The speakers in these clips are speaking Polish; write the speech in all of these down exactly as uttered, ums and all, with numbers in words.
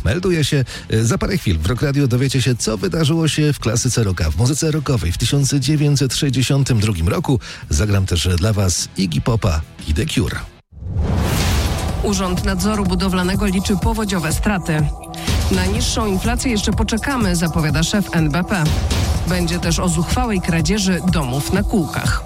melduje się. Za parę chwil w Rock Radio dowiecie się, co wydarzyło się w klasyce rocka, w muzyce rockowej w tysiąc dziewięćset sześćdziesiątym drugim roku. Zagram też dla Was Iggy Popa i The Cure. Urząd Nadzoru Budowlanego liczy powodziowe straty. Na niższą inflację jeszcze poczekamy, zapowiada szef N B P. Będzie też o zuchwałej kradzieży domów na kółkach.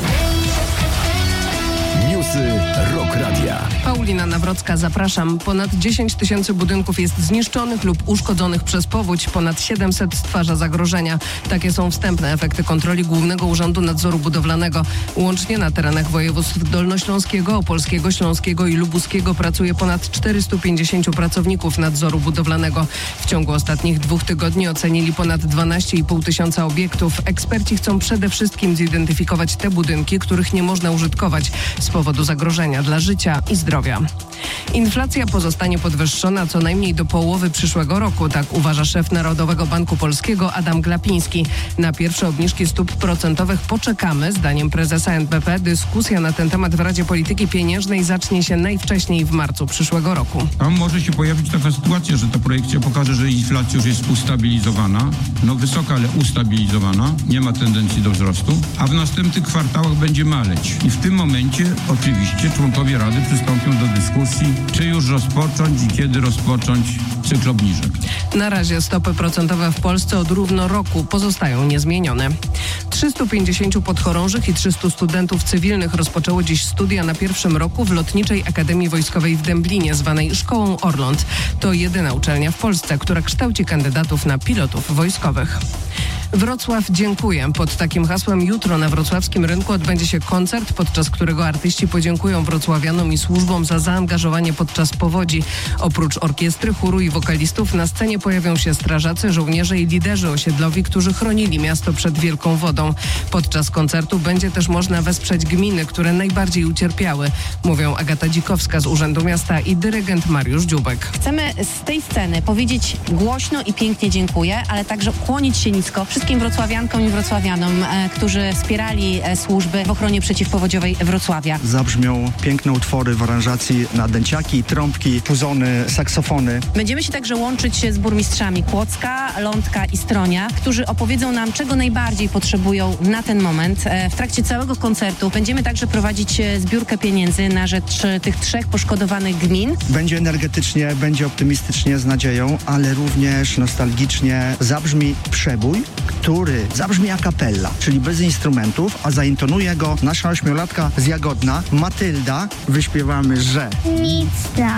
Newsy Rock Radia. Paulina Nawrocka, zapraszam. Ponad dziesięć tysięcy budynków jest zniszczonych lub uszkodzonych przez powódź. Ponad siedemset stwarza zagrożenia. Takie są wstępne efekty kontroli Głównego Urzędu Nadzoru Budowlanego. Łącznie na terenach województw dolnośląskiego, opolskiego, śląskiego i lubuskiego pracuje ponad czterystu pięćdziesięciu pracowników nadzoru budowlanego. W ciągu ostatnich dwóch tygodni ocenili ponad dwanaście i pół tysiąca obiektów. Eksperci chcą przede wszystkim zidentyfikować te budynki, których nie można użytkować z powodu zagrożenia dla życia i zdrowia. Inflacja pozostanie podwyższona co najmniej do połowy przyszłego roku, tak uważa szef Narodowego Banku Polskiego Adam Glapiński. Na pierwsze obniżki stóp procentowych poczekamy. Zdaniem prezesa N B P dyskusja na ten temat w Radzie Polityki Pieniężnej zacznie się najwcześniej w marcu przyszłego roku. Tam może się pojawić taka sytuacja, że ta projekcja pokaże, że inflacja już jest ustabilizowana, no wysoka, ale ustabilizowana, nie ma tendencji do wzrostu, a w następnych kwartałach będzie maleć. I w tym momencie oczywiście członkowie Rady przystąpią do dyskusji, czy już rozpocząć i kiedy rozpocząć cykl obniżek. Na razie stopy procentowe w Polsce od równo roku pozostają niezmienione. trzystu pięćdziesięciu podchorążych i trzystu studentów cywilnych rozpoczęło dziś studia na pierwszym roku w Lotniczej Akademii Wojskowej w Dęblinie, zwanej Szkołą Orląt. To jedyna uczelnia w Polsce, która kształci kandydatów na pilotów wojskowych. Wrocław dziękuję. Pod takim hasłem jutro na wrocławskim rynku odbędzie się koncert, podczas którego artyści podziękują wrocławianom i służbom za zaangażowanie podczas powodzi. Oprócz orkiestry, chóru i wokalistów na scenie pojawią się strażacy, żołnierze i liderzy osiedlowi, którzy chronili miasto przed wielką wodą. Podczas koncertu będzie też można wesprzeć gminy, które najbardziej ucierpiały, mówią Agata Dzikowska z Urzędu Miasta i dyrygent Mariusz Dziubek. Chcemy z tej sceny powiedzieć głośno i pięknie dziękuję, ale także kłonić się nisko wszystkim wrocławiankom i wrocławianom, e, którzy wspierali e, służby w ochronie przeciwpowodziowej Wrocławia. Zabrzmią piękne utwory w aranżacji na dęciaki, trąbki, puzony, saksofony. Będziemy się także łączyć z burmistrzami Kłodzka, Lądka i Stronia, którzy opowiedzą nam, czego najbardziej potrzebują na ten moment. E, w trakcie całego koncertu będziemy także prowadzić e, zbiórkę pieniędzy na rzecz e, tych trzech poszkodowanych gmin. Będzie energetycznie, będzie optymistycznie, z nadzieją, ale również nostalgicznie zabrzmi przebój, który zabrzmi a cappella, czyli bez instrumentów, a zaintonuje go nasza ośmiolatka z Jagodna, Matylda. Wyśpiewamy, że nic,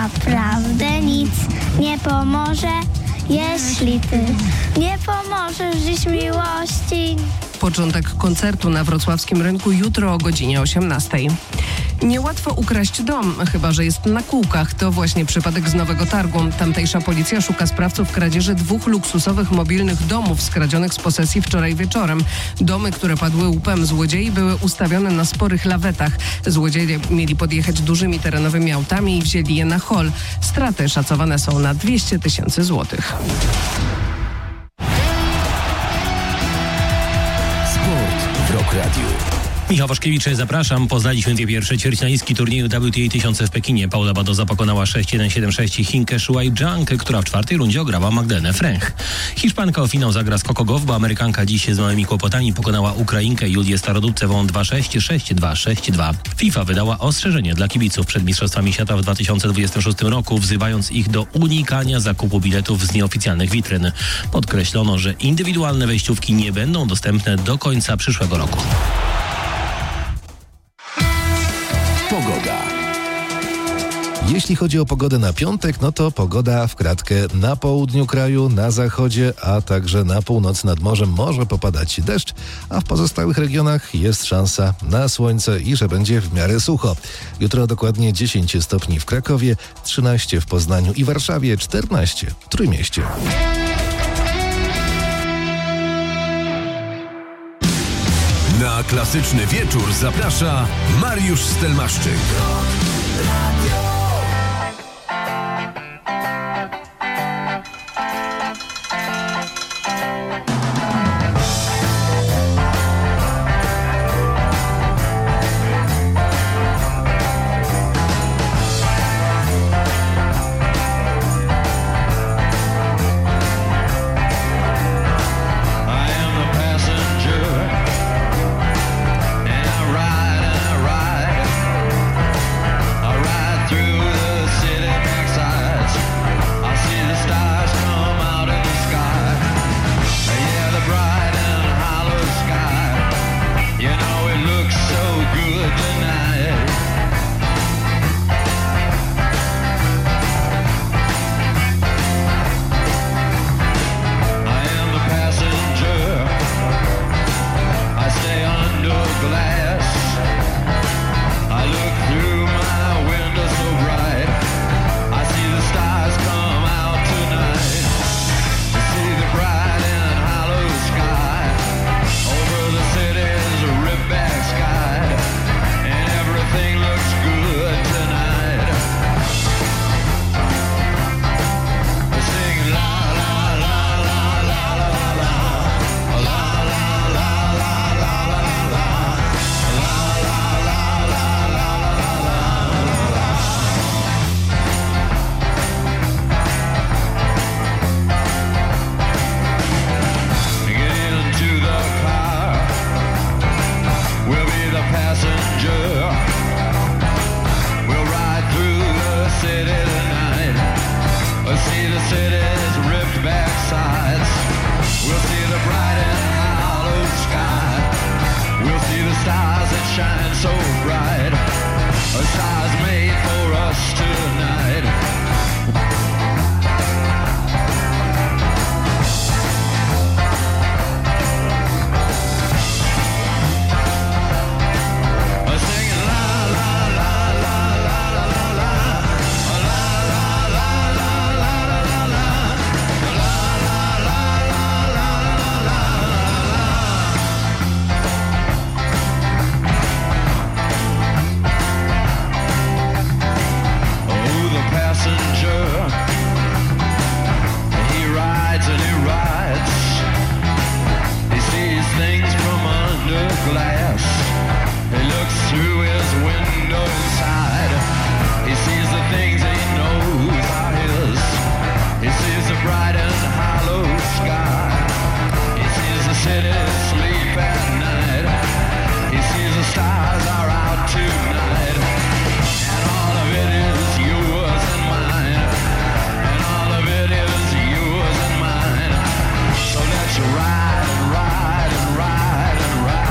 naprawdę nic nie pomoże, jeśli ty nie pomożesz dziś miłości. Początek koncertu na wrocławskim rynku jutro o godzinie osiemnastej. Niełatwo ukraść dom, chyba że jest na kółkach. To właśnie przypadek z Nowego Targu. Tamtejsza policja szuka sprawców kradzieży dwóch luksusowych mobilnych domów skradzionych z posesji wczoraj wieczorem. Domy, które padły łupem złodziei, były ustawione na sporych lawetach. Złodzieje mieli podjechać dużymi terenowymi autami i wzięli je na hol. Straty szacowane są na dwieście tysięcy złotych. W Rock Radio. Michał Waszkiewicz, zapraszam. Poznaliśmy dwie pierwsze ćwierćfinalistki turnieju W T A tysiąc w Pekinie. Paula Badoza pokonała sześć jeden siedem sześć Chinkę Shuai Zhang, która w czwartej rundzie ograła Magdalenę Fręch. Hiszpanka o finał zagra z Coco Gauff, bo Amerykanka dziś z małymi kłopotami pokonała Ukrainkę Julię Starodubcewą dwa sześć, sześć dwa, sześć dwa. FIFA wydała ostrzeżenie dla kibiców przed Mistrzostwami Świata w dwa tysiące dwudziestym szóstym roku, wzywając ich do unikania zakupu biletów z nieoficjalnych witryn. Podkreślono, że indywidualne wejściówki nie będą dostępne do końca przyszłego roku. Pogoda. Jeśli chodzi o pogodę na piątek, no to pogoda w kratkę na południu kraju, na zachodzie, a także na północy nad morzem może popadać deszcz, a w pozostałych regionach jest szansa na słońce i że będzie w miarę sucho. Jutro dokładnie dziesięć stopni w Krakowie, trzynaście w Poznaniu i Warszawie, czternaście w Trójmieście. Na klasyczny wieczór zaprasza Mariusz Stelmaszczyk. the city's ripped back sides. We'll see the bright and hollow sky. We'll see the stars that shine so bright. A stars made for us tonight. Glass. He looks through his window inside. He sees the things he knows are his. He sees the bright and hollow sky. He sees the city sleep at night. He sees the stars are out tonight. And all of it is yours and mine. And all of it is yours and mine. So let's ride and ride and ride and ride.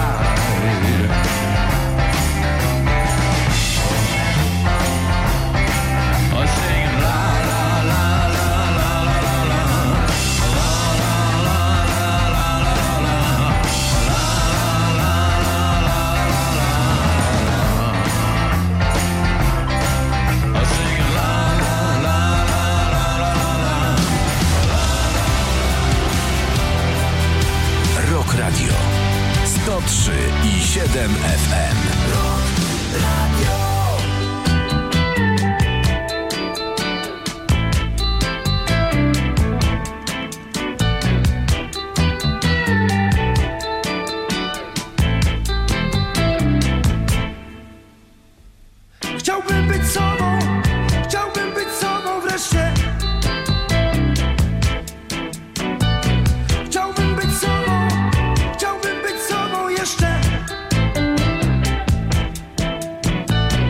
Rock Radio sto trzy i siedem F M. Rock Radio. Chciałbym być sobą, chciałbym być sobą wreszcie. Chciałbym być sobą, chciałbym być sobą jeszcze.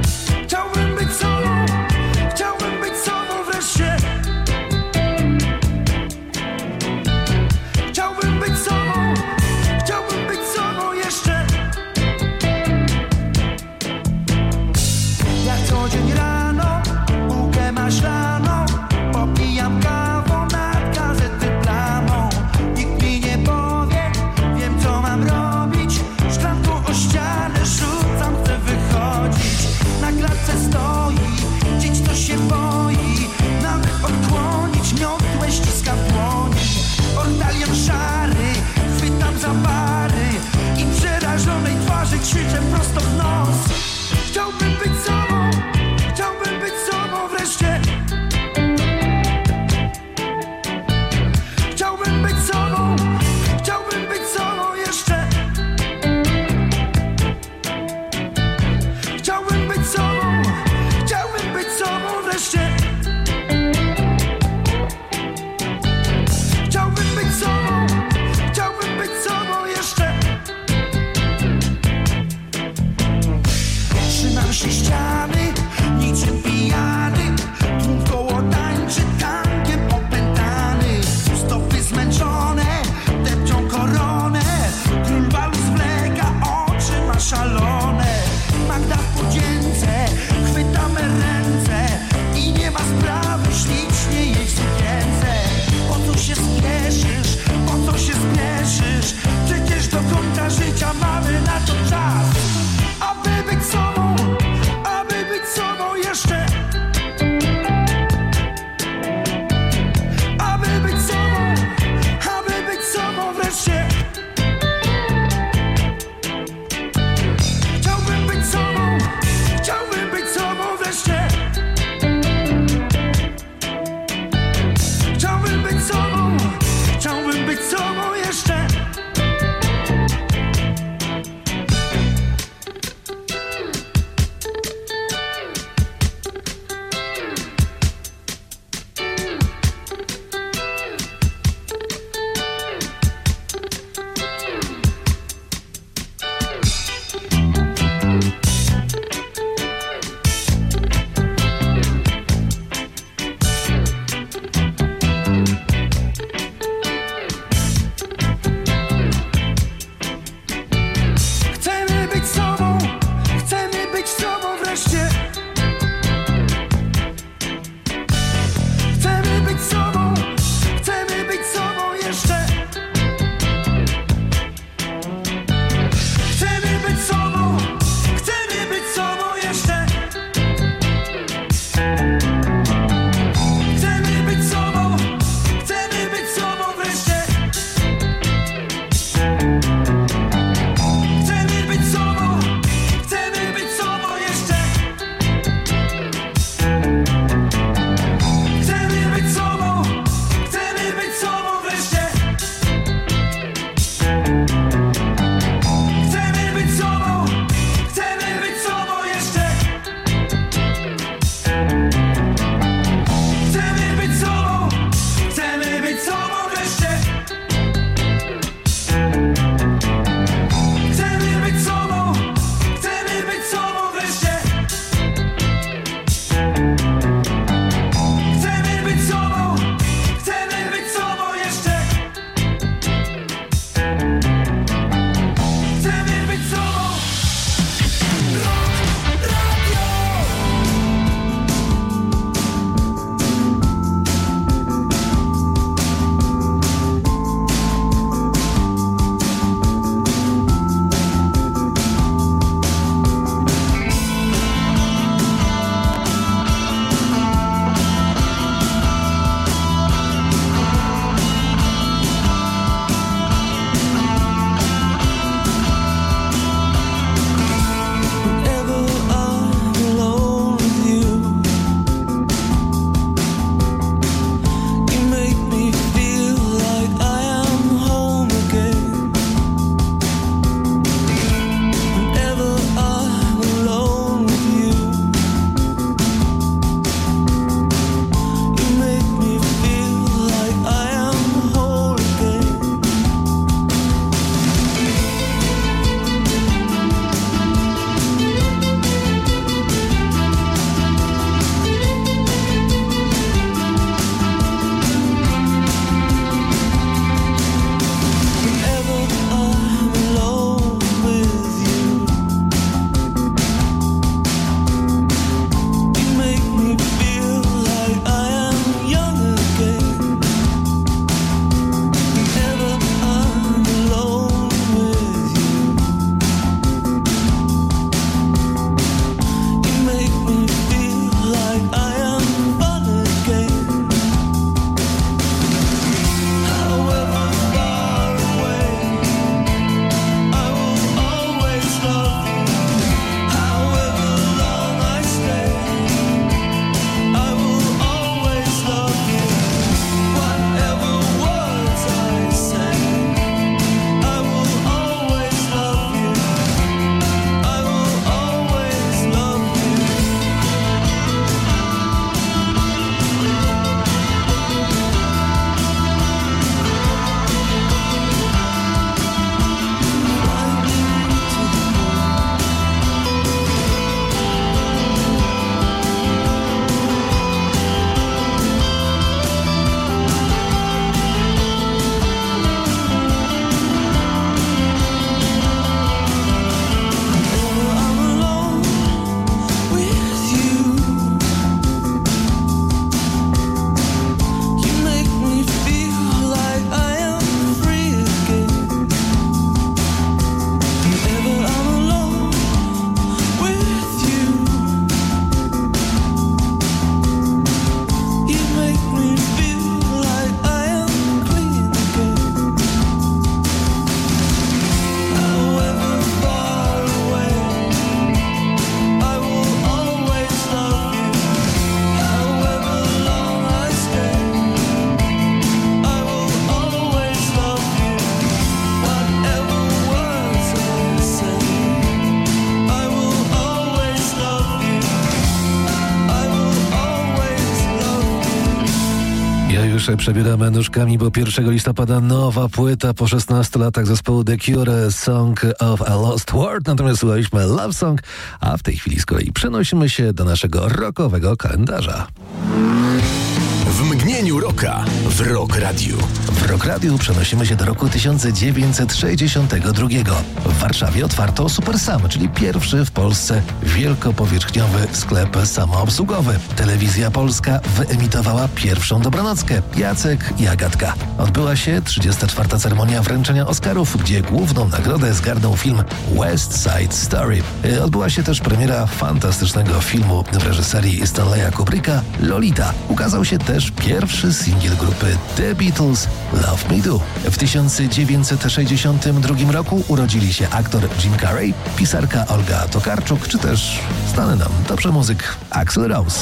już przebieramy nóżkami, bo pierwszego listopada nowa płyta po szesnastu latach zespołu The Cure, Song of a Lost World. Natomiast słuchaliśmy Love Song, a w tej chwili z kolei przenosimy się do naszego rockowego kalendarza. W mgnieniu rocka w Rock Radiu. W Rock Radiu przenosimy się do roku tysiąc dziewięćset sześćdziesiątego drugiego. W Warszawie otwarto Super Sam, czyli pierwszy w Polsce wielkopowierzchniowy sklep samoobsługowy. Telewizja Polska wyemitowała pierwszą dobranockę. Jacek i Agatka. Odbyła się trzydziesta czwarta ceremonia wręczenia Oscarów, gdzie główną nagrodę zgarnął film West Side Story. Odbyła się też premiera fantastycznego filmu w reżyserii Stanleya Kubricka Lolita. Ukazał się też pierwszy singiel grupy The Beatles Love Me Do. W tysiąc dziewięćset sześćdziesiątym drugim roku urodzili się aktor Jim Carrey, pisarka Olga Tokarczuk, czy też znany nam dobrze muzyk Axl Rose.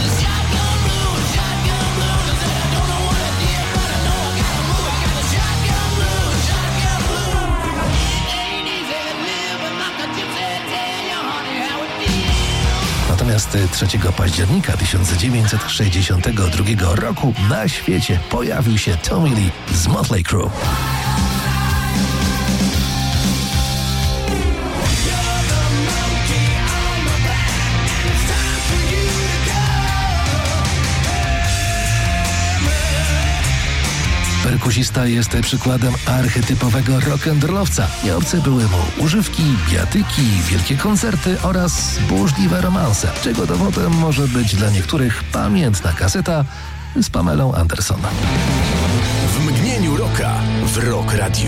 Natomiast trzeciego października tysiąc dziewięćset sześćdziesiątego drugiego roku na świecie pojawił się Tommy Lee z Motley Crue. Perkusista jest przykładem archetypowego rock'n'rollowca. Nieobce były mu używki, bijatyki, wielkie koncerty oraz burzliwe romanse, czego dowodem może być dla niektórych pamiętna kaseta z Pamelą Anderson. W mgnieniu rocka w Rock Radiu.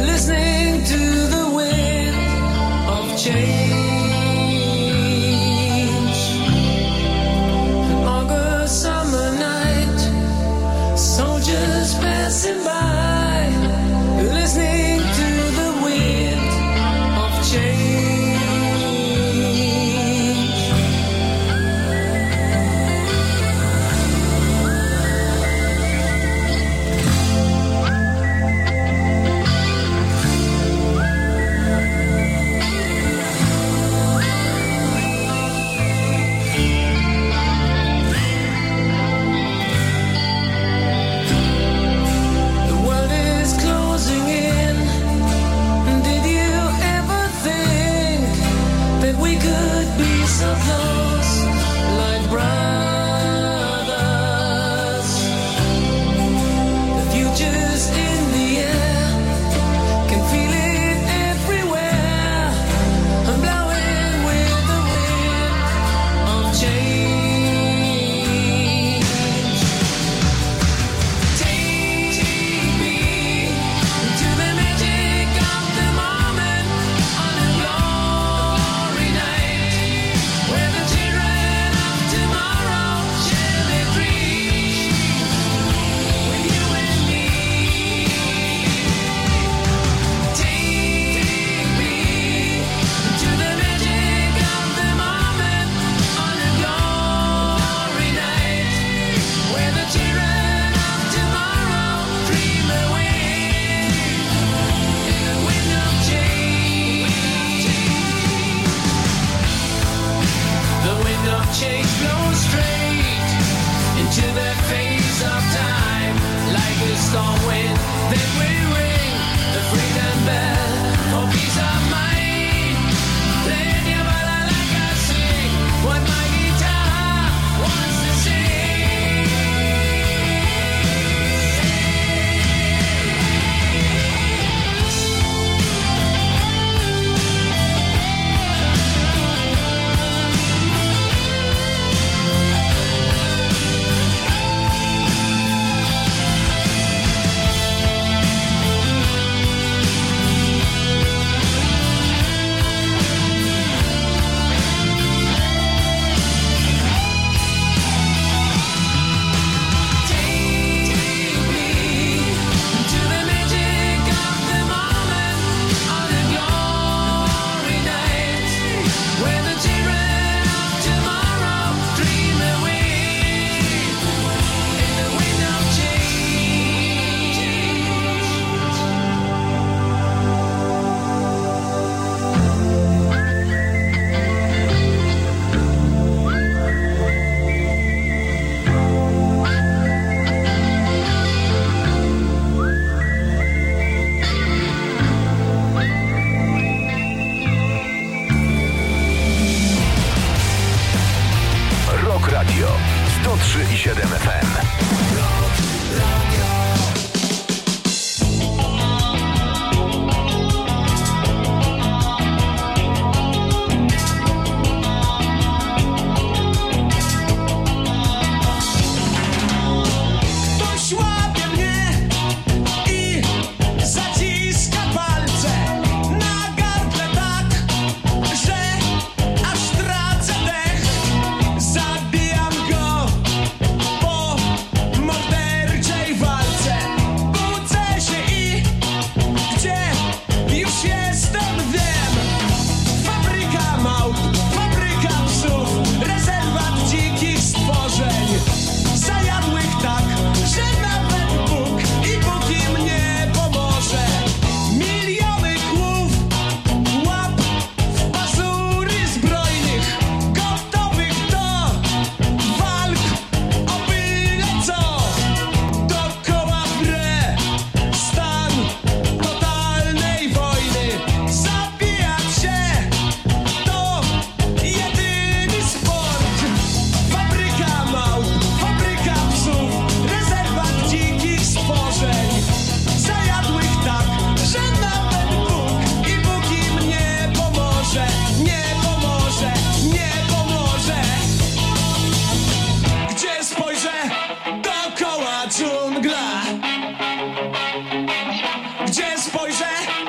listening to the wind of change. An August summer night, soldiers passing by, listening to the wind of change. sto trzy i siedem F M. Dżungla. Gdzie spojrzę,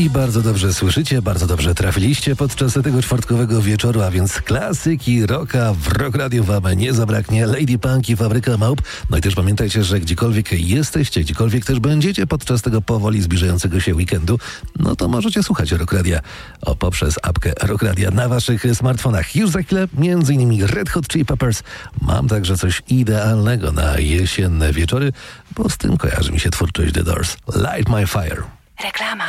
I bardzo dobrze słyszycie, bardzo dobrze trafiliście podczas tego czwartkowego wieczoru, a więc klasyki rocka w Rock Radio wam nie zabraknie. Lady Punk i Fabryka Małp. No i też pamiętajcie, że gdziekolwiek jesteście, gdziekolwiek też będziecie podczas tego powoli zbliżającego się weekendu, no to możecie słuchać Rock Radia o, poprzez apkę Rock Radia na waszych smartfonach. Już za chwilę między innymi Red Hot Chili Peppers. Mam także coś idealnego na jesienne wieczory, bo z tym kojarzy mi się twórczość The Doors. Light My Fire. Reklama.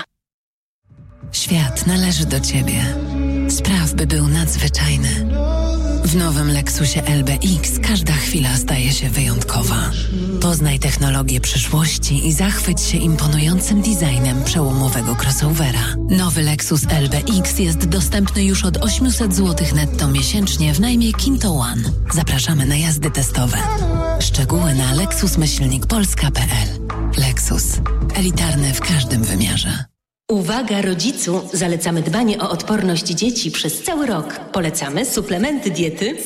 Świat należy do ciebie. Spraw, by był nadzwyczajny. W nowym Lexusie L B X każda chwila staje się wyjątkowa. Poznaj technologię przyszłości i zachwyć się imponującym designem przełomowego crossovera. Nowy Lexus L B X jest dostępny już od osiemset złotych netto miesięcznie w najmie Kinto One. Zapraszamy na jazdy testowe. Szczegóły na lexus myślnik polska kropka p l. Lexus. Elitarny w każdym wymiarze. Uwaga rodzicu! Zalecamy dbanie o odporność dzieci przez cały rok. Polecamy suplementy diety.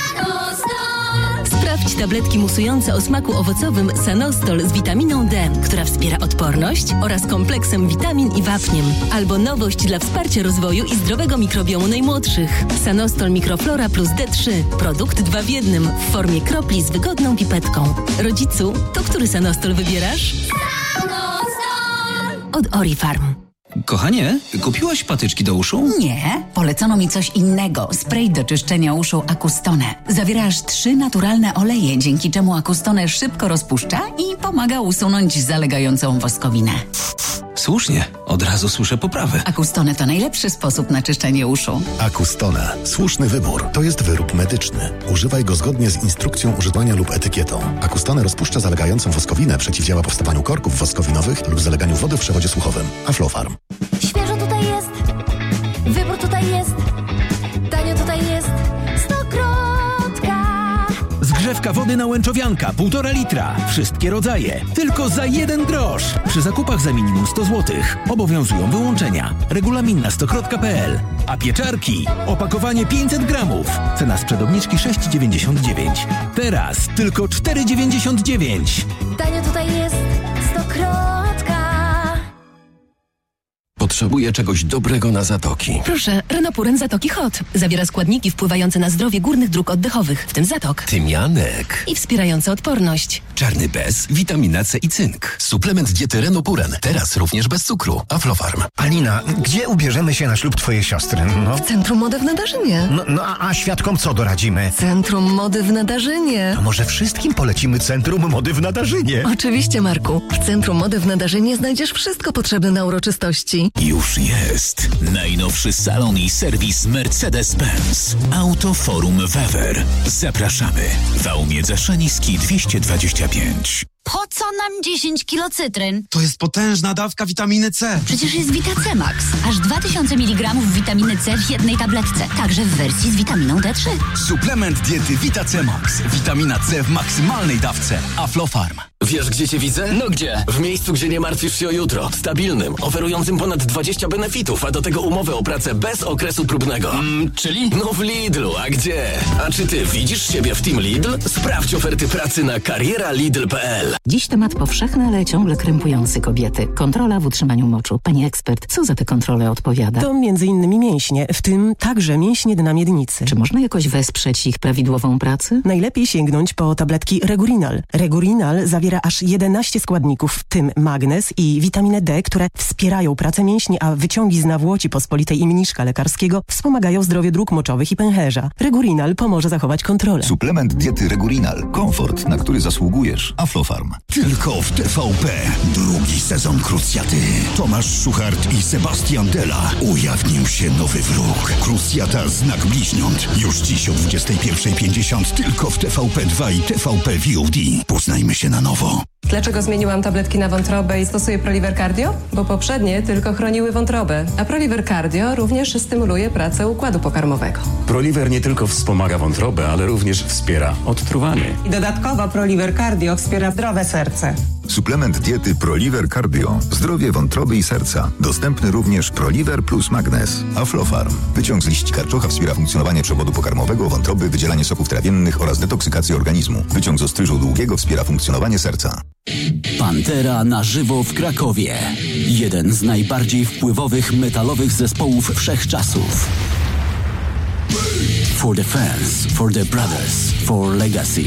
Sanostol! Sprawdź tabletki musujące o smaku owocowym Sanostol z witaminą D, która wspiera odporność, oraz kompleksem witamin i wapniem. Albo nowość dla wsparcia rozwoju i zdrowego mikrobiomu najmłodszych. Sanostol Mikroflora plus D trzy. Produkt dwa w jednym w formie kropli z wygodną pipetką. Rodzicu, to który Sanostol wybierasz? Sanostol! Od Orifarm. Kochanie, kupiłaś patyczki do uszu? Nie, polecono mi coś innego. Spray do czyszczenia uszu Acustone. Zawiera aż trzy naturalne oleje, dzięki czemu Acustone szybko rozpuszcza i pomaga usunąć zalegającą woskowinę. Słusznie, od razu słyszę poprawę. Acustone to najlepszy sposób na czyszczenie uszu. Acustone. Słuszny wybór. To jest wyrób medyczny. Używaj go zgodnie z instrukcją używania lub etykietą. Acustone rozpuszcza zalegającą woskowinę, przeciwdziała powstawaniu korków woskowinowych lub zaleganiu wody w przewodzie słuchowym. Aflofarm. Świeżo tutaj jest, wybór tutaj jest, tanio tutaj jest, Stokrotka. Zgrzewka wody na Łęczowianka, półtora litra. Wszystkie rodzaje. Tylko za jeden grosz. Przy zakupach za minimum sto złotych. Obowiązują wyłączenia. Regulamin na stokrotka kropka p l. A pieczarki? Opakowanie pięćset gramów. Cena sprzed obniżki sześć dziewięćdziesiąt dziewięć. Teraz tylko cztery dziewięćdziesiąt dziewięć. Tanio tutaj jest, Stokrotka. Potrzebuję czegoś dobrego na zatoki. Proszę, Renopuren Zatoki Hot. Zawiera składniki wpływające na zdrowie górnych dróg oddechowych, w tym zatok. Tymianek. I wspierające odporność. Czarny bez, witamina C i cynk. Suplement diety Renopuren. Teraz również bez cukru. Aflofarm. Alina, gdzie ubierzemy się na ślub twojej siostry? No. W Centrum Mody w Nadarzynie. No, no a, a świadkom co doradzimy? Centrum Mody w Nadarzynie. To może wszystkim polecimy Centrum Mody w Nadarzynie? Oczywiście, Marku. W Centrum Mody w Nadarzynie znajdziesz wszystko potrzebne na uroczystości. Już jest najnowszy salon i serwis Mercedes-Benz. Autoforum Wewer. Zapraszamy. Wałmiedza Szaniski dwieście dwadzieścia pięć. Po co nam dziesięć kilo cytryn? To jest potężna dawka witaminy C. Przecież jest Vita C Max. Aż dwa tysiące miligramów witaminy C w jednej tabletce. Także w wersji z witaminą D trzy. Suplement diety Vita C Max. Witamina C w maksymalnej dawce. Aflofarm. Wiesz, gdzie cię widzę? No gdzie? W miejscu, gdzie nie martwisz się o jutro. Stabilnym, oferującym ponad dwadzieścia benefitów, a do tego umowę o pracę bez okresu próbnego. Mm, czyli? No w Lidlu, a gdzie? A czy ty widzisz siebie w Team Lidl? Sprawdź oferty pracy na kariera lidl kropka p l. Dziś temat powszechny, ale ciągle krępujący kobiety. Kontrola w utrzymaniu moczu. Pani ekspert, co za te kontrole odpowiada? To między innymi mięśnie, w tym także mięśnie dna miednicy. Czy można jakoś wesprzeć ich prawidłową pracę? Najlepiej sięgnąć po tabletki Regurinal. Regurinal zawiera aż jedenaście składników, w tym magnez i witaminę D, które wspierają pracę mięśni, a wyciągi z nawłoci pospolitej i mniszka lekarskiego wspomagają zdrowie dróg moczowych i pęcherza. Regurinal pomoże zachować kontrolę. Suplement diety Regurinal. Komfort, na który zasługujesz. Aflofarm. Tylko w T V P. Drugi sezon Krucjaty. Tomasz Szuchart i Sebastian Della. Ujawnił się nowy wróg. Krucjata Znak Bliźniąt. Już dziś o dwudziestej pierwszej pięćdziesiąt tylko w T V P dwa i T V P V O D. Poznajmy się na nowo. Dlaczego zmieniłam tabletki na wątrobę i stosuję Proliver Cardio? Bo poprzednie tylko chroniły wątrobę, a Proliver Cardio również stymuluje pracę układu pokarmowego. Proliver nie tylko wspomaga wątrobę, ale również wspiera odtruwanie. I dodatkowo Proliver Cardio wspiera zdrowe serce. Suplement diety Proliver Cardio. Zdrowie wątroby i serca. Dostępny również Proliver plus Magnez. Aflofarm. Wyciąg z liści karczocha wspiera funkcjonowanie przewodu pokarmowego, wątroby, wydzielanie soków trawiennych oraz detoksykację organizmu. Wyciąg z ostryżu długiego wspiera funkcjonowanie serca. Pantera na żywo w Krakowie. Jeden z najbardziej wpływowych metalowych zespołów wszechczasów. For the fans, for the brothers, for legacy.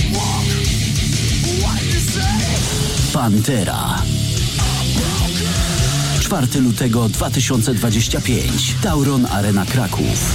Pantera. czwartego lutego dwa tysiące dwudziestego piątego. Tauron Arena Kraków.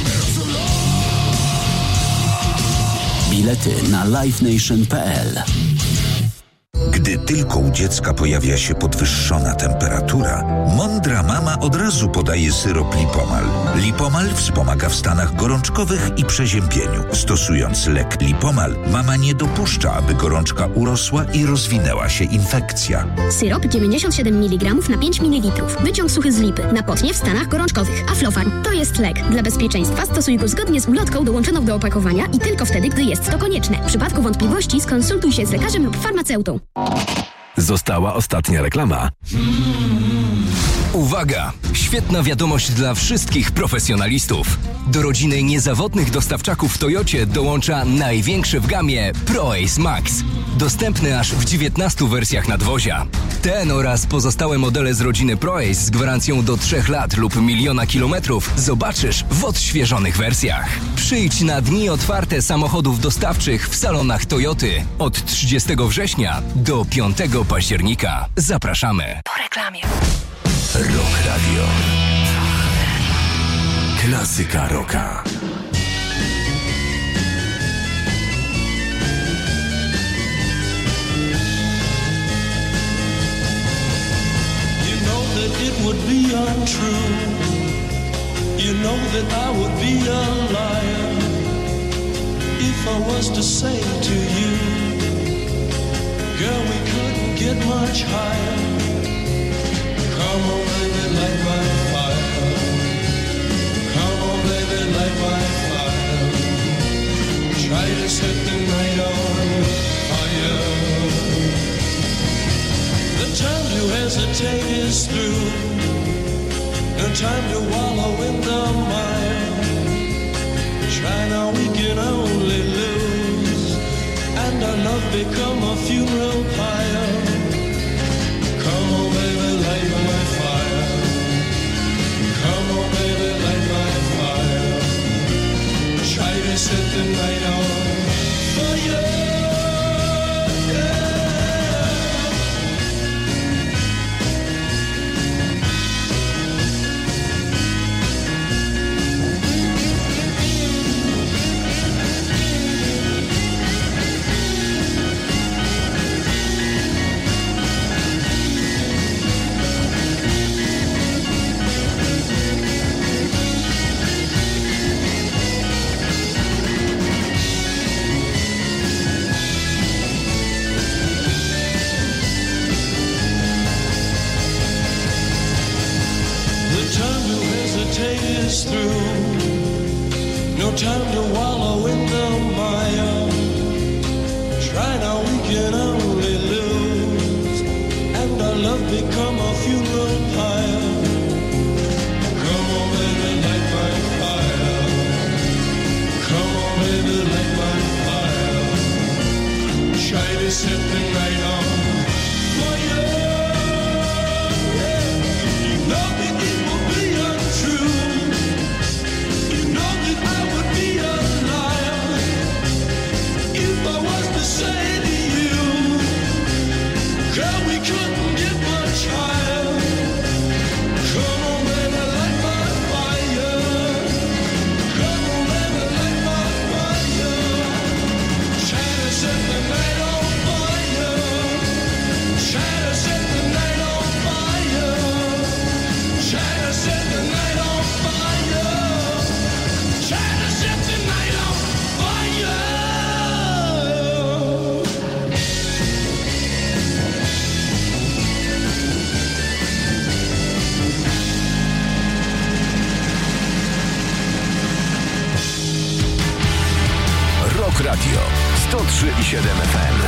Bilety na live nation kropka p l. Gdy tylko u dziecka pojawia się podwyższona temperatura, mądra mama od razu podaje syrop Lipomal. Lipomal wspomaga w stanach gorączkowych i przeziębieniu. Stosując lek Lipomal, mama nie dopuszcza, aby gorączka urosła i rozwinęła się infekcja. Syrop dziewięćdziesiąt siedem miligramów na pięć mililitrów. Wyciąg suchy z lipy. Na potnie w stanach gorączkowych. Aflofarm to jest lek. Dla bezpieczeństwa stosuj go zgodnie z ulotką dołączoną do opakowania i tylko wtedy, gdy jest to konieczne. W przypadku wątpliwości skonsultuj się z lekarzem lub farmaceutą. Została ostatnia reklama. Uwaga! Świetna wiadomość dla wszystkich profesjonalistów. Do rodziny niezawodnych dostawczaków w Toyocie dołącza największy w gamie ProAce Max. Dostępny aż w dziewiętnastu wersjach nadwozia. Ten oraz pozostałe modele z rodziny ProAce z gwarancją do trzech lat lub miliona kilometrów zobaczysz w odświeżonych wersjach. Przyjdź na dni otwarte samochodów dostawczych w salonach Toyoty od trzydziestego września do piątego października. Zapraszamy. Po reklamie. Rock Radio. Klasyka rocka. You know that it would be untrue. You know that I would be a liar if I was to say to you, girl, we couldn't get much higher. Come on, baby, light my fire. Come on, baby, light my fire. Try to set the night on fire. The time to hesitate is through. No time to wallow in the mire. Try now, we can only lose. And our love become a funeral pyre. Come on, baby, light my fire. Come on, baby, light my fire. Try to set the night on fire. Is through. No time to wallow in the mire. Try now, we can only lose. And our love become a funeral pyre. Come on, baby, light my fire. Come on, baby, light my fire. Try to set the night on fire. You know that it will be untrue. Say to you, girl, we couldn't get much higher. Come on, baby, light my fire. Come on, baby, light my fire. Try to set the night on fire. Try to set the night on fire. Try to set the night on fire. Try to set the night on fire. Rock Radio sto trzy i siedem F M.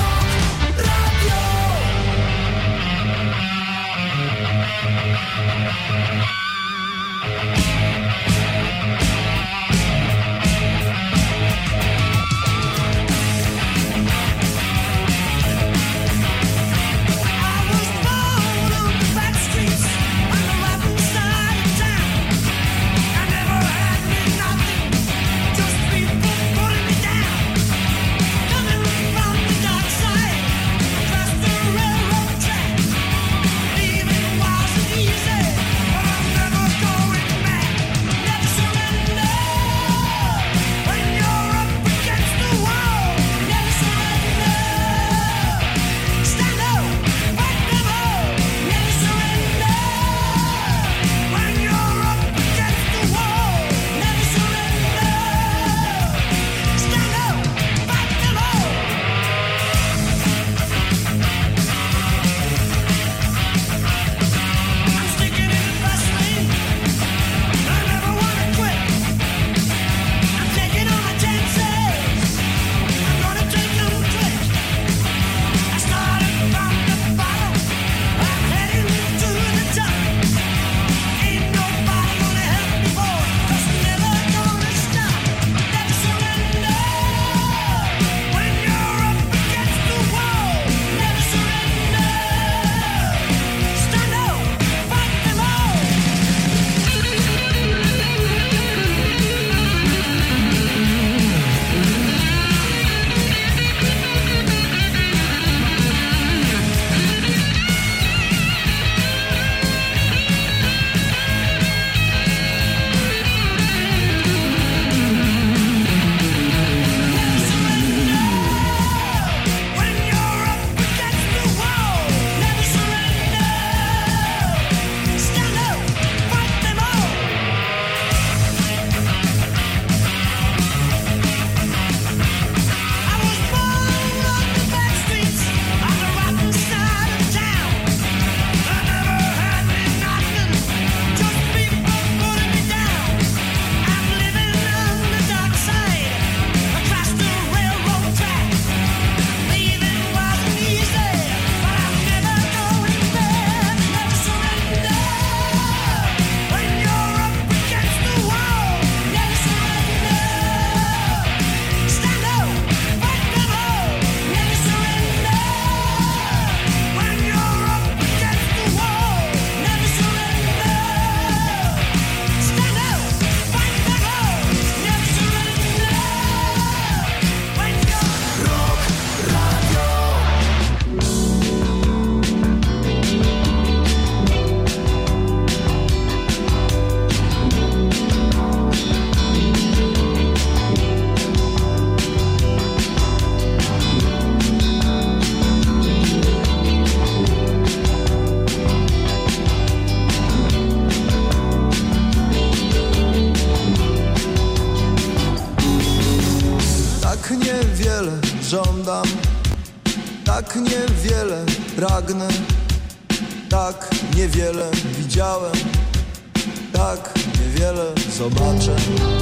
żądam, tak niewiele pragnę, tak niewiele widziałem, tak niewiele zobaczę,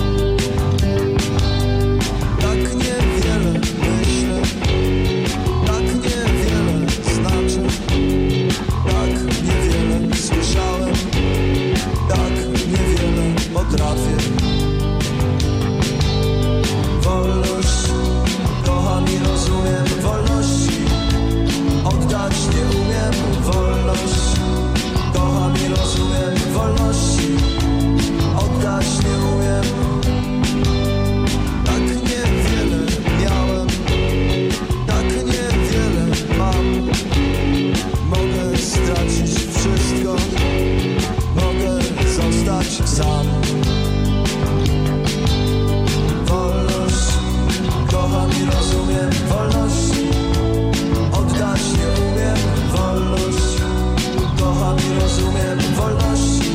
tak niewiele myślę, tak niewiele znaczy, tak niewiele słyszałem, tak niewiele potrafię. Wolność, kocham i rozumiem, wolności oddać nie umiem. Wolność, kocham i rozumiem, wolności oddać nie umiem. Tak niewiele miałem, tak niewiele mam. Mogę stracić wszystko, mogę zostać sam. Wolność, kocham i rozumiem, wolności oddać nie umiem. Wolność, kocham i rozumiem, wolności.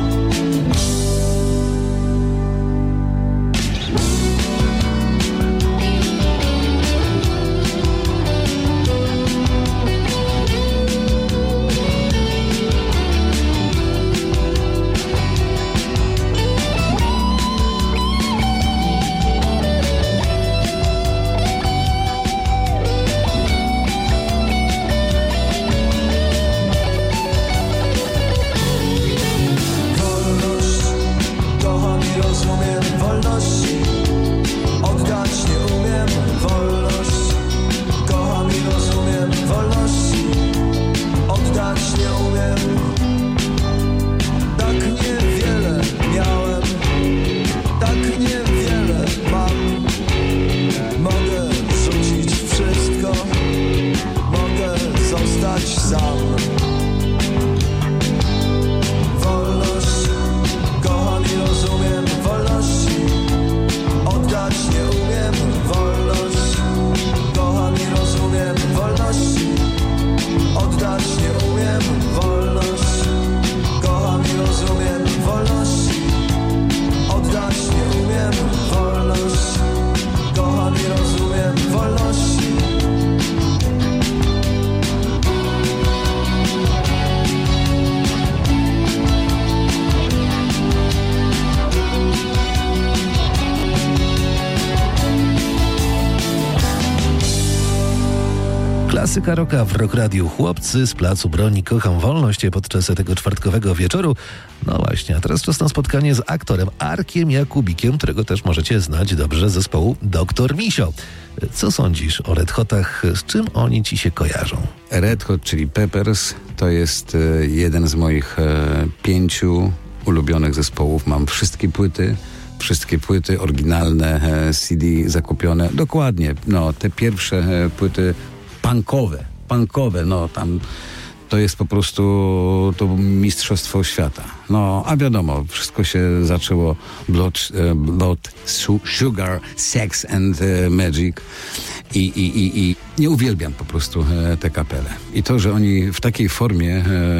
Klasyka rocka w Rock Radiu. Chłopcy z Placu Broni, kocham wolność podczas tego czwartkowego wieczoru. No właśnie, a teraz czas na spotkanie z aktorem Arkiem Jakubikiem, którego też możecie znać dobrze z zespołu Doktor Misio. Co sądzisz o Red Hotach? Z czym oni ci się kojarzą? Red Hot Chili Peppers to jest e, jeden z moich e, pięciu ulubionych zespołów. Mam wszystkie płyty. Wszystkie płyty oryginalne, e, C D zakupione. Dokładnie, no te pierwsze e, płyty punkowe, punkowe, no tam to jest po prostu to mistrzostwo świata. No, a wiadomo, wszystko się zaczęło Blood, blood Sugar, Sex and uh, Magic i, i, i, i nie uwielbiam po prostu e, te kapele. I to, że oni w takiej formie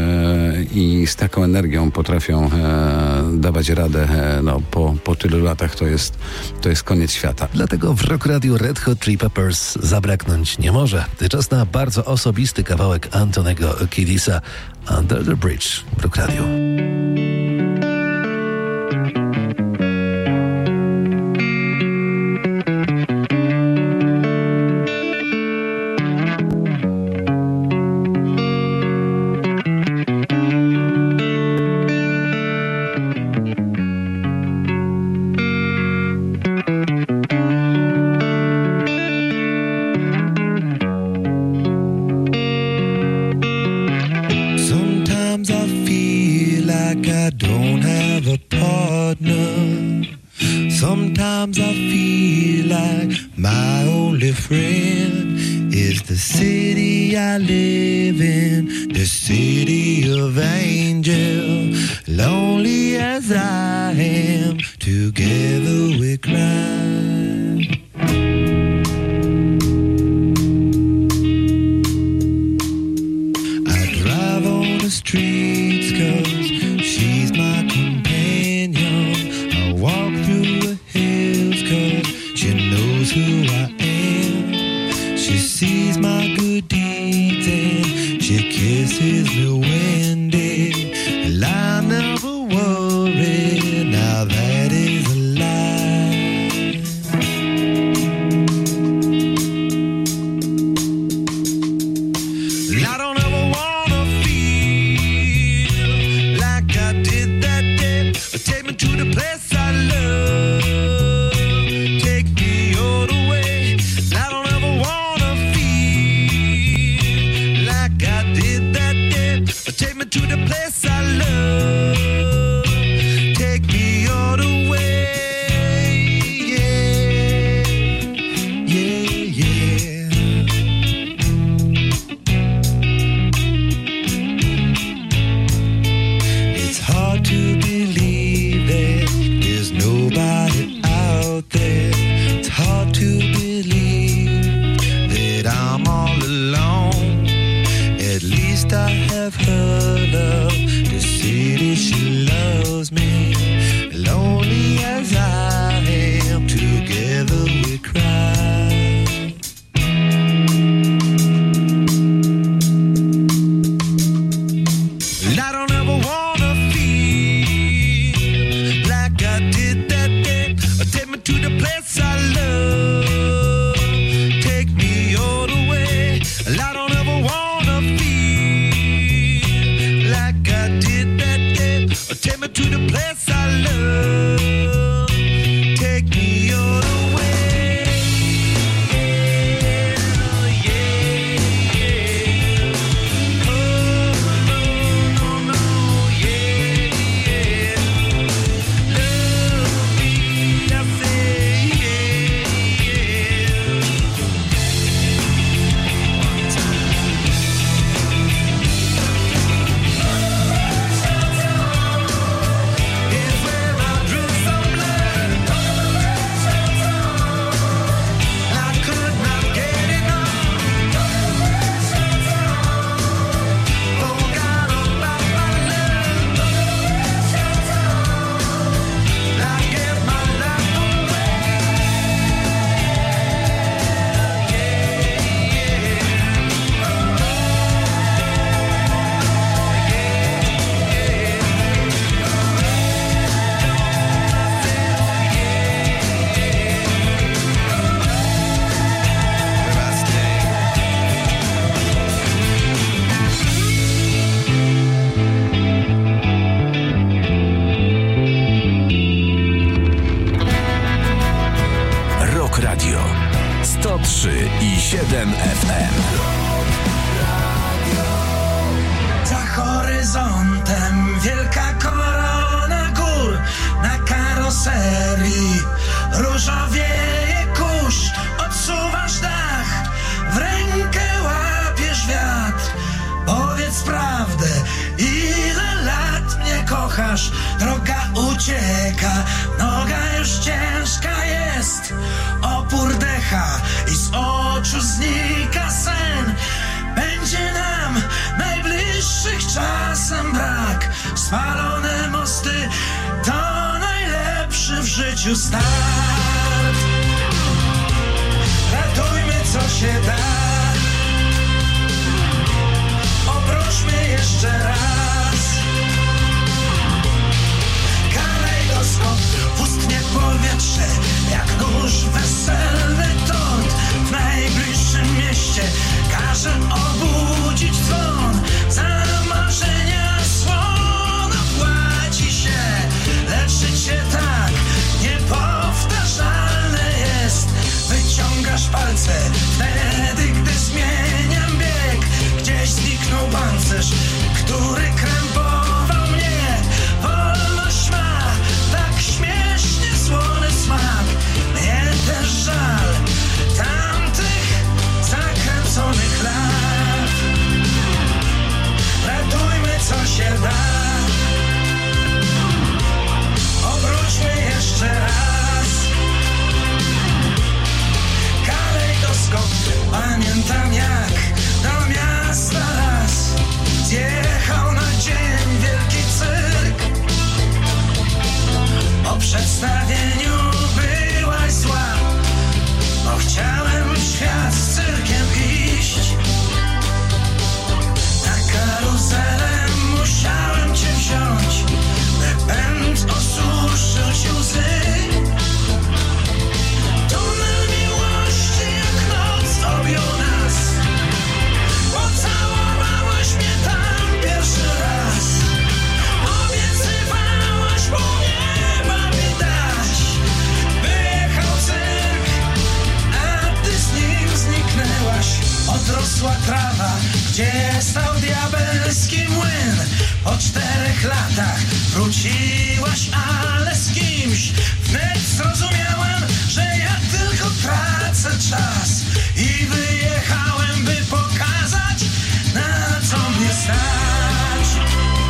e, i z taką energią potrafią e, dawać radę e, no, po, po tylu latach, to jest, to jest koniec świata. Dlatego w Rock Radio Red Hot Chili Peppers zabraknąć nie może. Czas na bardzo osobisty kawałek Antonego Kiddisa, Under the Bridge w Rock Radio. Sometimes I feel like my only friend is the city I live in, the city of angels. Lonely as I am, together we cry. I drive on the streets 'cause she's my companion. I walk through the hills 'cause she knows who I am. trzy i siedem F M. Za horyzontem wielka korona gór, na karoserii różowieje kurz. Odsuwasz dach, w rękę łapiesz wiatr. Powiedz prawdę, ile lat mnie kochasz? Droga ucieka, noga już ciężka jest. Opór decha i z oczu znika sen. Będzie nam najbliższych czasem brak. Spalone mosty to najlepszy w życiu start. Ratujmy co się da. Obróćmy jeszcze raz. Kalejdoskop pustnie powietrze, jak nóż weselny tort. W najbliższym mieście każe obudzić dzwon. Za marzenia słono płaci się, lecz życie tak niepowtarzalne jest. Wyciągasz palce wtedy, gdy zmieniam bieg. Gdzieś zniknął pancerz, który krępował mnie. Wolność ma tak śmiesznie słony smak. Mnie też żal tamtych zakręconych lat. Ratujmy co się da. Obróćmy jeszcze raz. Kalejdoskop, pamiętam jak do miasta raz zjechał na dzień wielki cyrk. Po przedstawieniu byłaś zła, bo chciałem w świat z cyrkiem iść. Na karuzelę musiałem cię wziąć, by pęd osuszył ci łzy. Tunel miłości jak noc objął nas. Pocałowałaś mnie tam pierwszy raz. Obiecywałaś pół nieba mi dać. Wyjechał cyrk, a ty z nim zniknęłaś. Odrosła trawa, gdzie stał diabelski młyn. Po czterech latach wróciłaś, ale z kimś. Wnet zrozumiałem, że ja tylko tracę czas. I wyjechałem, by pokazać, na co mnie stać.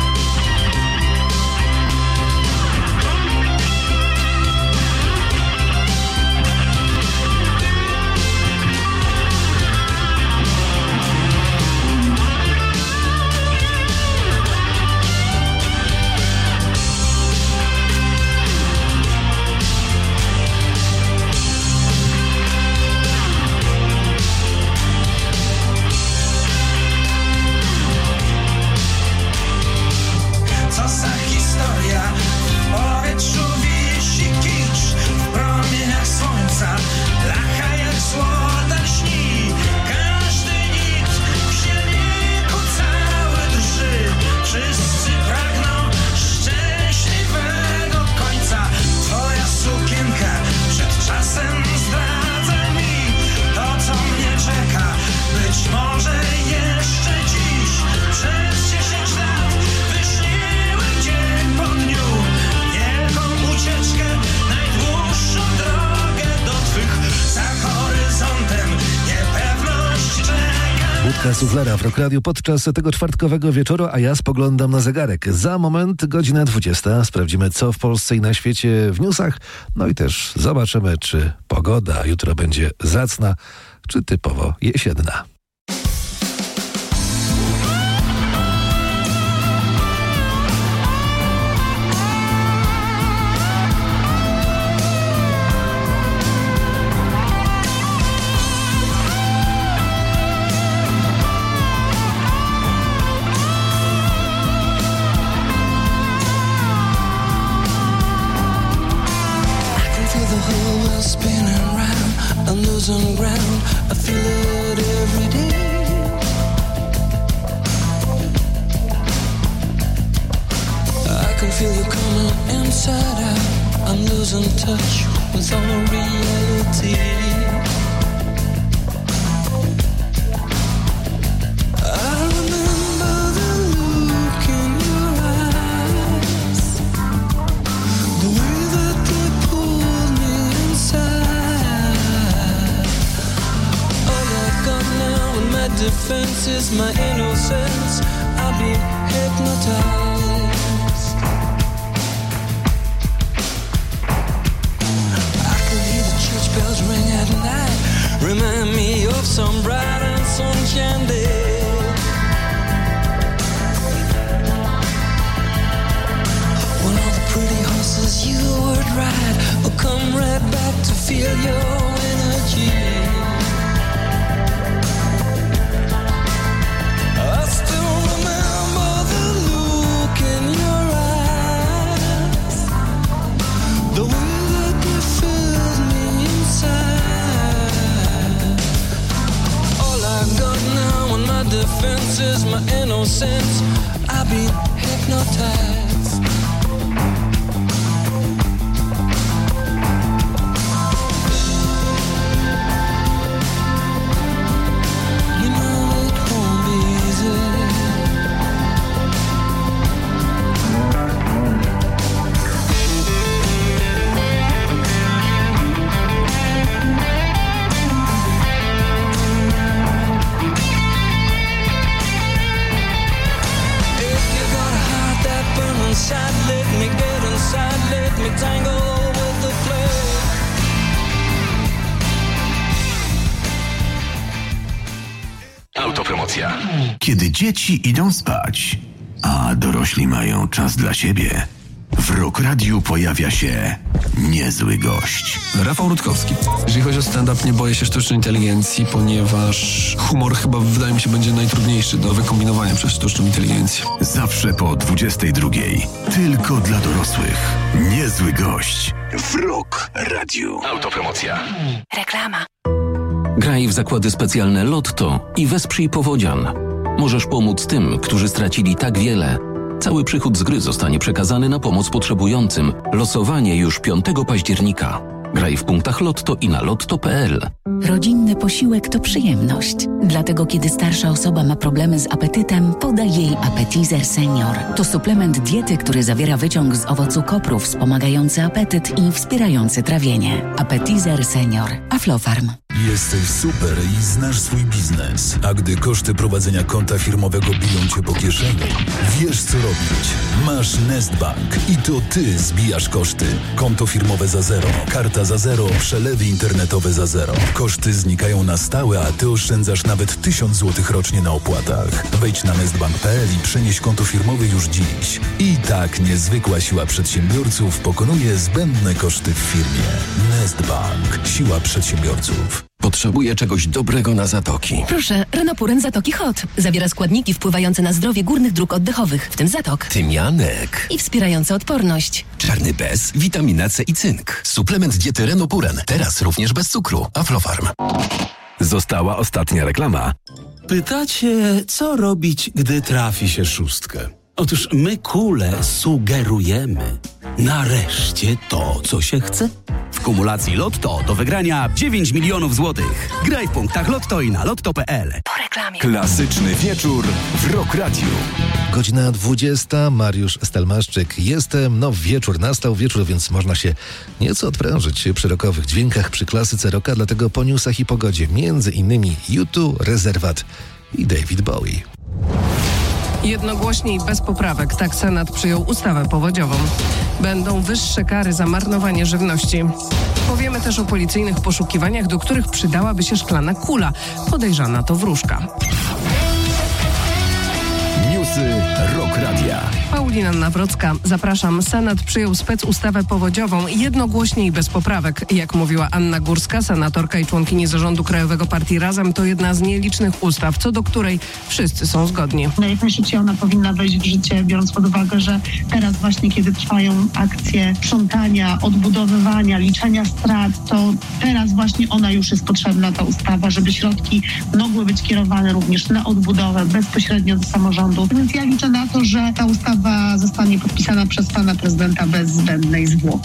Co za historia, w powietrzu wisi kicz. W promieniach słońca lacha jak złota śni. Każdy nikt w silniku cały drży. Wszyscy pragną szczęśliwego końca. Twoja sukienka przed czasem zdradza mi to, co mnie czeka. Być może jeszcze dziś, przez dziesięć lat wyśniłem dzień po dniu. Wielką ucieczkę, najdłuższą drogę do twych. Za horyzontem niepewność czeka. Budka Suflera w Rock Radio podczas tego czwartkowego wieczoru, a ja spoglądam na zegarek. Za moment godzina dwudziesta. Sprawdzimy, co w Polsce i na świecie w newsach. No i też zobaczymy, czy pogoda jutro będzie zacna, czy typowo jesienna. Spinning round and losing ground. I feel it every day. I can feel you coming inside out. I'm losing touch with all reality. defense is my innocence. I'll be hypnotized. I can hear the church bells ring at night. Remind me of some bright and sunshine day. When all the pretty horses you would ride will come right back to feel your energy. I still remember the look in your eyes, the way that you filled me inside. All I got now in my defense is my innocence. I'll be hypnotized. Let me get inside, let me tangle with the flame. Autopromocja. Kiedy dzieci idą spać, a dorośli mają czas dla siebie, w Rock Radiu pojawia się niezły gość. Rafał Rutkowski. Jeżeli chodzi o stand-up, nie boję się sztucznej inteligencji, ponieważ humor chyba, wydaje mi się, będzie najtrudniejszy do wykombinowania przez sztuczną inteligencję. Zawsze po dwudziestej drugiej. Tylko dla dorosłych. Niezły gość. W Rock Radiu. Autopromocja. Reklama. Graj w zakłady specjalne Lotto i wesprzyj Powodzian. Możesz pomóc tym, którzy stracili tak wiele. Cały przychód z gry zostanie przekazany na pomoc potrzebującym. Losowanie już piątego października. Graj w punktach Lotto i na lotto kropka p l. Rodzinny posiłek to przyjemność. Dlatego kiedy starsza osoba ma problemy z apetytem, podaj jej Appetizer Senior. To suplement diety, który zawiera wyciąg z owocu kopru wspomagający apetyt i wspierający trawienie. Appetizer Senior. Aflofarm. Jesteś super i znasz swój biznes. A gdy koszty prowadzenia konta firmowego biją cię po kieszeni, wiesz co robić. Masz Nestbank i to ty zbijasz koszty. Konto firmowe za zero, karta za zero, przelewy internetowe za zero. Koszty znikają na stałe, a ty oszczędzasz nawet tysiąc złotych rocznie na opłatach. Wejdź na nestbank kropka p l i przenieś konto firmowe już dziś. I tak niezwykła siła przedsiębiorców pokonuje zbędne koszty w firmie. Nestbank. Siła przedsiębiorców. Potrzebuję czegoś dobrego na zatoki. Proszę, Renopuren Zatoki Hot. Zawiera składniki wpływające na zdrowie górnych dróg oddechowych, w tym zatok. Tymianek. I wspierające odporność. Czarny bez, witamina C i cynk. Suplement diety Renopuren. Teraz również bez cukru. Aflofarm. Została ostatnia reklama. Pytacie, co robić, gdy trafi się szóstkę? Otóż my, kule, sugerujemy. Nareszcie to, co się chce. W kumulacji Lotto do wygrania dziewięć milionów złotych. Graj w punktach Lotto i na lotto kropka p l. Po reklamie. Klasyczny wieczór w Rock Radiu. Godzina dwudziesta, Mariusz Stelmaszczyk. Jestem, no wieczór, nastał wieczór, więc można się nieco odprężyć przy rockowych dźwiękach, przy klasyce rocka, dlatego po newsach i pogodzie, między innymi U dwa, Rezerwat i David Bowie. Jednogłośnie i bez poprawek, tak Senat przyjął ustawę powodziową. Będą wyższe kary za marnowanie żywności. Powiemy też o policyjnych poszukiwaniach, do których przydałaby się szklana kula. Podejrzana to wróżka. Newsy Rock Radia. Paulina Nawrocka, zapraszam. Senat przyjął specustawę powodziową jednogłośnie i bez poprawek. Jak mówiła Anna Górska, senatorka i członkini zarządu Krajowego Partii Razem, to jedna z nielicznych ustaw, co do której wszyscy są zgodni. Jak najszybciej ona powinna wejść w życie, biorąc pod uwagę, że teraz właśnie, kiedy trwają akcje sprzątania, odbudowywania, liczenia strat, to teraz właśnie ona już jest potrzebna, ta ustawa, żeby środki mogły być kierowane również na odbudowę bezpośrednio do samorządu. Więc ja liczę na to, że ta ustawa zostanie podpisana przez pana prezydenta bez zbędnej zwłoki.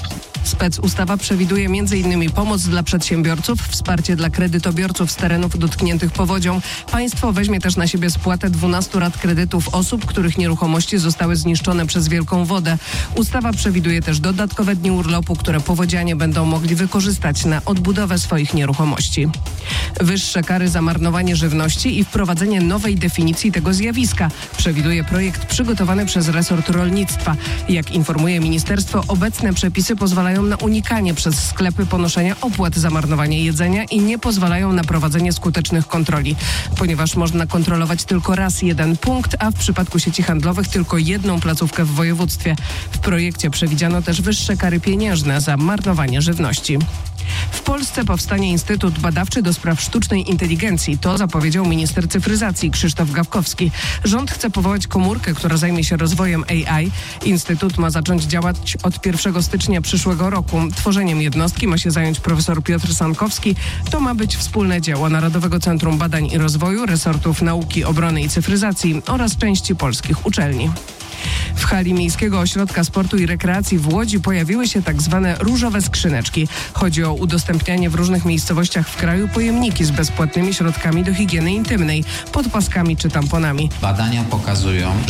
Specustawa przewiduje między innymi pomoc dla przedsiębiorców, wsparcie dla kredytobiorców z terenów dotkniętych powodzią. Państwo weźmie też na siebie spłatę dwunastu rat kredytów osób, których nieruchomości zostały zniszczone przez wielką wodę. Ustawa przewiduje też dodatkowe dni urlopu, które powodzianie będą mogli wykorzystać na odbudowę swoich nieruchomości. Wyższe kary za marnowanie żywności i wprowadzenie nowej definicji tego zjawiska przewiduje projekt przygotowany przez resort rolnictwa. Jak informuje ministerstwo, obecne przepisy pozwalają na unikanie przez sklepy ponoszenia opłat za marnowanie jedzenia i nie pozwalają na prowadzenie skutecznych kontroli, ponieważ można kontrolować tylko raz jeden punkt, a w przypadku sieci handlowych tylko jedną placówkę w województwie. W projekcie przewidziano też wyższe kary pieniężne za marnowanie żywności. W Polsce powstanie Instytut Badawczy do Spraw Sztucznej Inteligencji. To zapowiedział minister cyfryzacji Krzysztof Gawkowski. Rząd chce powołać komórkę, która zajmie się rozwojem A I. Instytut ma zacząć działać od pierwszego stycznia przyszłego roku. Tworzeniem jednostki ma się zająć profesor Piotr Sankowski. To ma być wspólne dzieło Narodowego Centrum Badań i Rozwoju, resortów nauki, obrony i cyfryzacji oraz części polskich uczelni. W hali Miejskiego Ośrodka Sportu i Rekreacji w Łodzi pojawiły się tak zwane różowe skrzyneczki. Chodzi o udostępnianie w różnych miejscowościach w kraju pojemniki z bezpłatnymi środkami do higieny intymnej, podpaskami czy tamponami. Badania pokazują,